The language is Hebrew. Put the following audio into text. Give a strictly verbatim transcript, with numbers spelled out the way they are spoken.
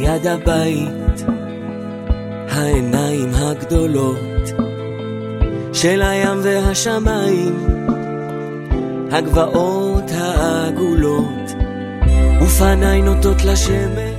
ליד הבית, העיניים הגדולות של הים והשמיים, הגבעות העגולות, ופניי נוטות לשמש